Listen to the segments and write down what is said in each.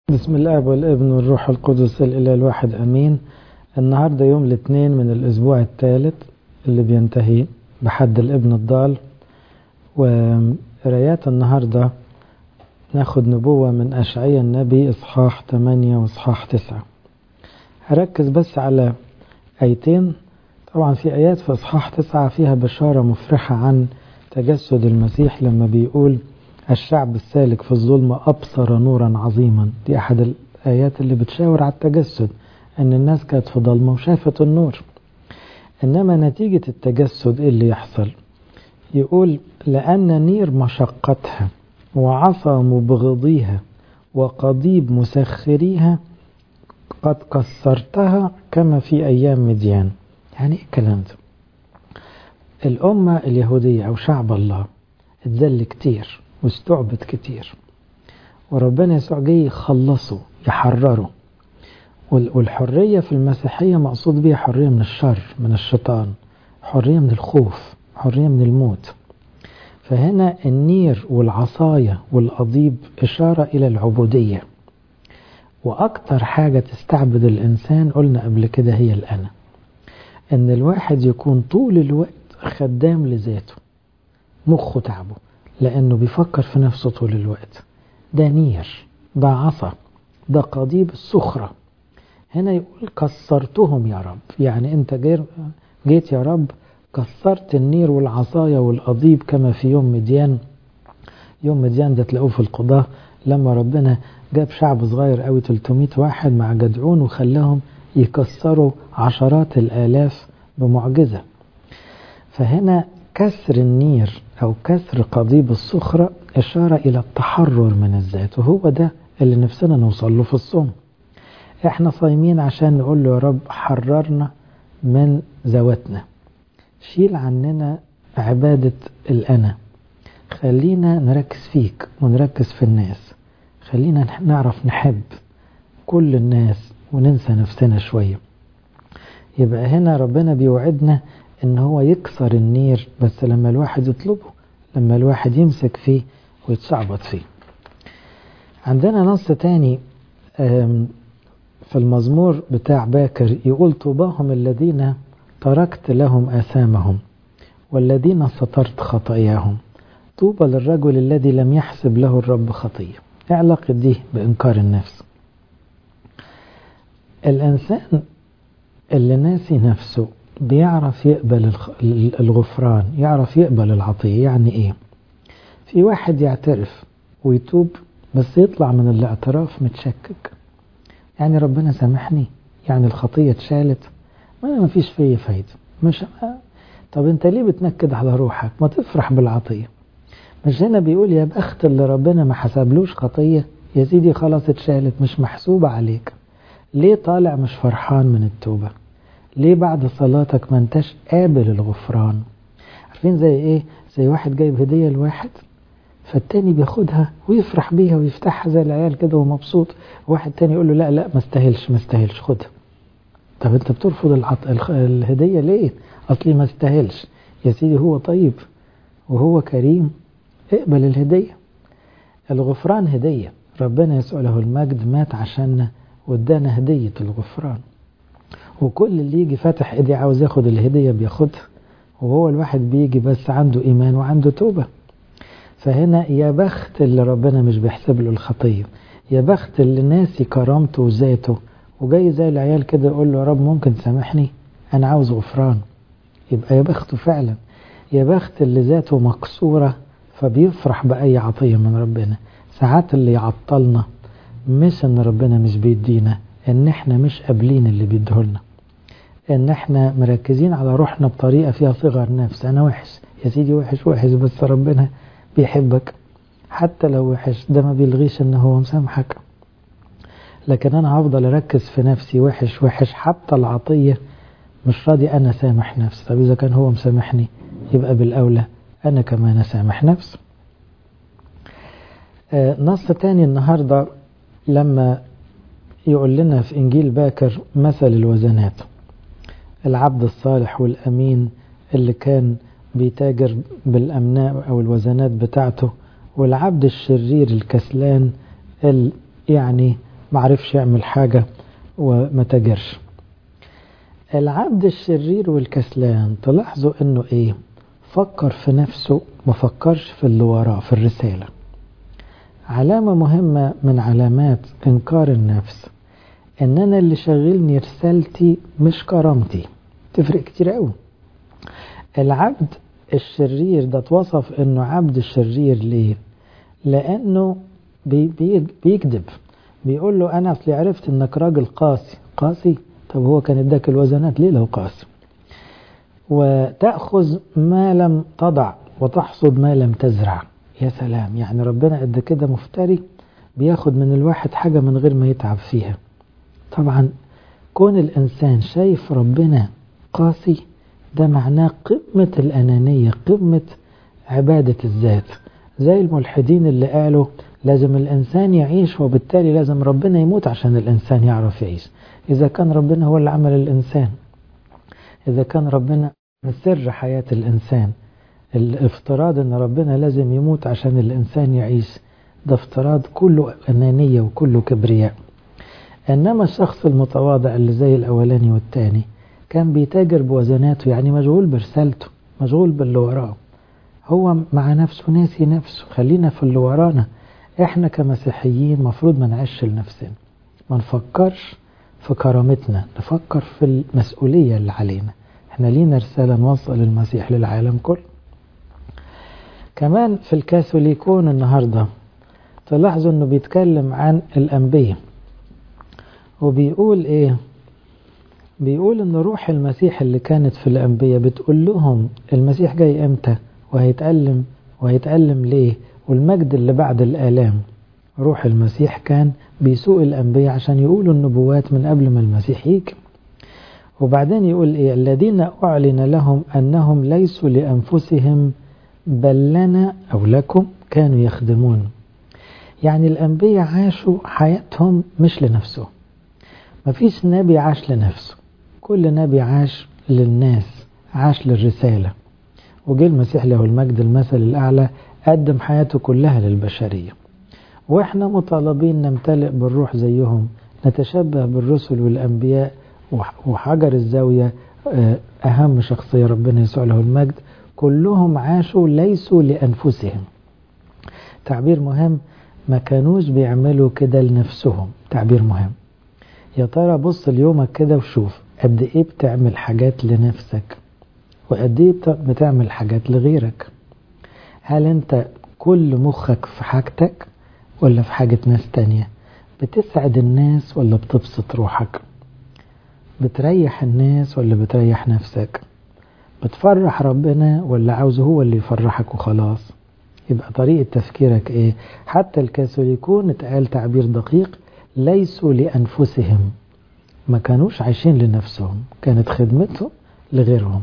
بسم الله والابن والروح القدس الإله الواحد أمين. النهاردة يوم الاثنين من الأسبوع الثالث اللي بينتهي بحد الابن الضال، وقرايات النهاردة ناخد نبوة من أشعياء النبي إصحاح 8 وإصحاح 9. هركز بس على آيتين. طبعا في آيات في إصحاح 9 فيها بشارة مفرحة عن تجسد المسيح لما بيقول الشعب السالك في الظلمة أبصر نورا عظيما. دي أحد الآيات اللي بتشاور على التجسد، أن الناس كانت في ظلمة وشافت النور. إنما نتيجة التجسد اللي يحصل يقول لأن نير مشقتها وعصا مبغضيها وقضيب مسخريها قد كسرتها كما في أيام مديان. يعني إيه الكلام ده؟ الأمة اليهودية أو شعب الله اتذل كتير واستعبد كتير، وربنا يسوع جاي يخلصه يحرره. والحرية في المسيحية مقصود بها حرية من الشر، من الشيطان، حرية من الخوف، حرية من الموت. فهنا النير والعصاية والقضيب إشارة إلى العبودية، وأكتر حاجة تستعبد الإنسان قلنا قبل كده هي الأنا. إن الواحد يكون طول الوقت خدام لذاته، مخه تعبه لأنه بيفكر في نفسه طول الوقت. ده نير، ده عصا، ده قضيب السخرة. هنا يقول كسرتهم يا رب، يعني أنت جيت يا رب كسرت النير والعصاية والقضيب كما في يوم مديان. يوم مديان ده تلاقوه في القضاء لما ربنا جاب شعب صغير قوي 300 واحد مع جدعون وخلاهم يكسروا عشرات الآلاف بمعجزة. فهنا كسر النير أو كسر قضيب الصخرة إشارة إلى التحرر من الذات، وهو ده اللي نفسنا نوصل له في الصوم. احنا صايمين عشان نقول له يا رب حررنا من ذواتنا، شيل عننا عبادة الأنا، خلينا نركز فيك ونركز في الناس، خلينا نعرف نحب كل الناس وننسى نفسنا شوية. يبقى هنا ربنا بيوعدنا ان هو يكسر النير، بس لما الواحد يطلبه، لما الواحد يمسك فيه ويتشعبط فيه. عندنا نص تاني في المزمور بتاع باكر يقول طوباهم الذين تركت لهم آثامهم والذين سترت خطاياهم، طوبى للرجل الذي لم يحسب له الرب خطية. ايه علاقة دي بإنكار النفس؟ الإنسان اللي ناسي نفسه بيعرف يقبل الغفران، يعرف يقبل العطية. يعني ايه؟ في واحد يعترف ويتوب بس يطلع من الاعتراف متشكك، يعني ربنا سامحني، يعني الخطية اتشالت، ما فيش فيه فايدة. مش طب انت ليه بتنكد على روحك؟ ما تفرح بالعطية. مش هنا بيقول يا بخت اللي ربنا ما حسبلوش خطية؟ يا سيدي خلاص اتشالت، مش محسوبة عليك. ليه طالع مش فرحان من التوبة؟ ليه بعد صلاتك ما انتش قابل الغفران؟ عارفين زي ايه؟ زي واحد جايب هدية لواحد فالتاني بياخدها ويفرح بيها ويفتحها زي العيال كده ومبسوط، واحد تاني يقول له لا لا ما استاهلش خدها. طب انت بترفض الهدية ليه؟ اصلي ما استاهلش. يا سيدي هو طيب وهو كريم، اقبل الهدية. الغفران هدية، ربنا يسوع له المجد مات عشاننا وادانا هدية الغفران، وكل اللي يجي فاتح ايدي عاوز ياخد الهدية بياخدها، وهو الواحد بيجي بس عنده ايمان وعنده توبة. فهنا يا بخت اللي ربنا مش بيحسب له الخطية، يا بخت اللي ناسي كرامته وذاته وجاي زي العيال كده يقول له يا رب ممكن تسامحني انا عاوز غفران. يبقى يا بخته فعلا. يا بخت اللي ذاته مكسورة فبيفرح بأي عطية من ربنا. ساعات اللي يعطلنا مش ان ربنا مش بيدينا، ان احنا مش قابلين اللي بيديهولنا، ان احنا مركزين على روحنا بطريقة فيها صغر نفس. انا وحش يا سيدي، وحش بس ربنا بيحبك حتى لو وحش، ده ما بيلغيش ان هو مسامحك. لكن انا هفضل اركز في نفسي وحش حتى العطية مش راضي انا سامح نفسي. طب اذا كان هو مسامحني يبقى بالاولى انا كمان اسامح نفسي. نص تاني النهاردة لما يقول لنا في انجيل باكر مثل الوزنات، العبد الصالح والامين اللي كان بيتاجر بالامناء او الوزنات بتاعته، والعبد الشرير الكسلان يعني معرفش يعمل حاجة وما تاجرش. العبد الشرير والكسلان تلاحظوا انه ايه؟ فكر في نفسه، ما فكرش في اللي وراه في الرسالة. علامة مهمة من علامات انكار النفس ان انا اللي شغلني رسالتي مش كرامتي. تفرق كتير قوي. العبد الشرير ده توصف انه عبد الشرير ليه؟ لانه بيكذب، بيقول له انا اصلي عرفت انك راجل قاسي. قاسي؟ طب هو كان اداك الوزنات ليه لو قاسي؟ وتأخذ ما لم تضع وتحصد ما لم تزرع. يا سلام، يعني ربنا قد كده مفتري، بياخد من الواحد حاجة من غير ما يتعب فيها. طبعا كون الإنسان شايف ربنا قاسي ده معناه قمة الأنانية، قمة عبادة الذات، زي الملحدين اللي قالوا لازم الإنسان يعيش وبالتالي لازم ربنا يموت عشان الإنسان يعرف يعيش. إذا كان ربنا هو اللي عمل الإنسان، إذا كان ربنا سر حياة الإنسان، الافتراض أن ربنا لازم يموت عشان الإنسان يعيش ده افتراض كله أنانية وكله كبرياء. إنما الشخص المتواضع اللي زي الأولاني والتاني كان بيتاجر بوزناته، يعني مشغول برسالته، مشغول باللي وراه، هو مع نفسه ناسي نفسه. خلينا في اللي ورانا. احنا كمسيحيين مفروض ما نعيش لنفسنا، ما نفكرش في كرامتنا، نفكر في المسؤولية اللي علينا. احنا لينا رسالة نوصل المسيح للعالم كله. كمان في الكاثوليكون النهاردة تلاحظوا انه بيتكلم عن الأنبياء، وبيقول ايه؟ بيقول ان روح المسيح اللي كانت في الأنبياء بتقول لهم المسيح جاي امتى وهيتألم ليه، والمجد اللي بعد الآلام. روح المسيح كان بيسوق الأنبياء عشان يقولوا النبوات من قبل ما المسيح يجي. وبعدين يقول ايه؟ الذين أعلن لهم أنهم ليسوا لأنفسهم بل لنا أو لكم كانوا يخدمون. يعني الأنبياء عاشوا حياتهم مش لنفسه. مفيش نبي عاش لنفسه، كل نبي عاش للناس، عاش للرسالة. وجه المسيح له المجد المثل الأعلى قدم حياته كلها للبشرية. وإحنا مطالبين نمتلئ بالروح زيهم، نتشبه بالرسل والأنبياء. وحجر الزاوية أهم شخصية ربنا يسوع له المجد، كلهم عاشوا ليسوا لأنفسهم. تعبير مهم، ما كانوش بيعملوا كده لنفسهم. تعبير مهم. يا ترى بص ليومك كده وشوف قد ايه بتعمل حاجات لنفسك وقد ايه بتعمل حاجات لغيرك. هل انت كل مخك في حاجتك ولا في حاجة ناس تانية؟ بتسعد الناس ولا بتبسط روحك؟ بتريح الناس ولا بتريح نفسك؟ بتفرح ربنا ولا عاوزه هو اللي يفرحك وخلاص؟ يبقى طريقة تفكيرك ايه؟ حتى الكاثوليكون اتقال تعبير دقيق، ليسوا لأنفسهم. ما كانوش عايشين لنفسهم، كانت خدمتهم لغيرهم.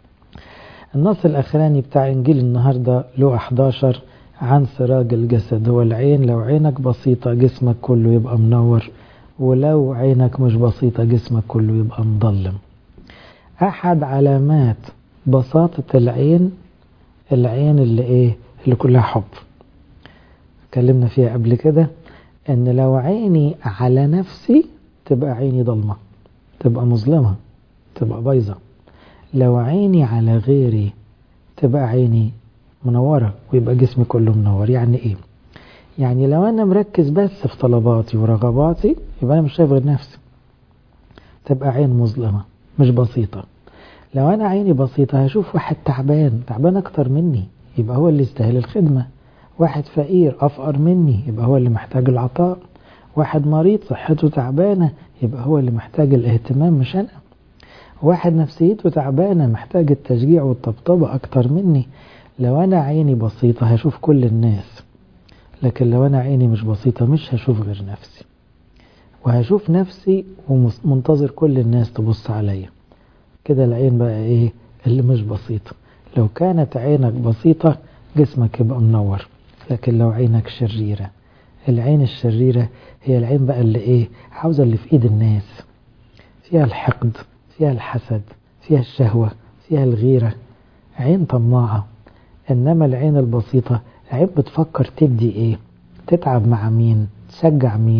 النص الأخراني بتاع إنجيل النهاردة له 11 عن سراج الجسد. هو العين، لو عينك بسيطة جسمك كله يبقى منور، ولو عينك مش بسيطة جسمك كله يبقى مظلم. أحد علامات بساطة العين اللي إيه؟ اللي كلها حب. اتكلمنا فيها قبل كده ان لو عيني على نفسي تبقى عيني ضلمة، تبقى مظلمة، تبقى بايظة. لو عيني على غيري تبقى عيني منورة ويبقى جسمي كله منور. يعني ايه؟ يعني لو انا مركز بس في طلباتي ورغباتي يبقى انا مش شايف غير نفسي، تبقى عين مظلمة مش بسيطة. لو انا عيني بسيطة هشوف واحد تعبان اكتر مني يبقى هو اللي يستاهل الخدمة. واحد فقير أفقر مني يبقى هو اللي محتاج العطاء. واحد مريض صحته تعبانة يبقى هو اللي محتاج الاهتمام مش أنا. واحد نفسيته تعبانة محتاج التشجيع والطبطبة أكتر مني. لو أنا عيني بسيطة هشوف كل الناس، لكن لو أنا عيني مش بسيطة مش هشوف غير نفسي، وهشوف نفسي ومنتظر كل الناس تبص عليا. كده العين بقى إيه؟ اللي مش بسيطة. لو كانت عينك بسيطة جسمك يبقى منور. لكن لو عينك شريرة، العين الشريرة هي العين بقى اللي ايه؟ عاوزة اللي في ايد الناس، فيها الحقد، فيها الحسد، فيها الشهوة، فيها الغيرة، عين طماعة. انما العين البسيطة عين بتفكر تدي ايه، تتعب مع مين، تشجع مين،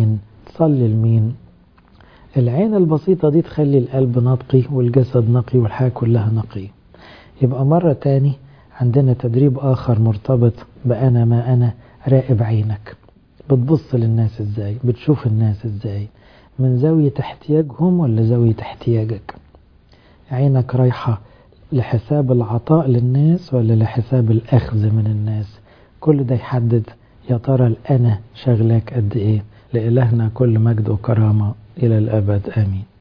تصلي لمين؟ العين البسيطة دي تخلي القلب نقي والجسد نقي والحياة كلها نقي. يبقى مرة تاني عندنا تدريب آخر مرتبط بأنا ما أنا. راقب عينك، بتبص للناس ازاي، بتشوف الناس ازاي، من زاوية احتياجهم ولا زاوية احتياجك؟ عينك رايحة لحساب العطاء للناس ولا لحساب الأخذ من الناس؟ كل ده يحدد يا ترى الأنا شغلك قد إيه. لإلهنا كل مجد وكرامة إلى الأبد آمين.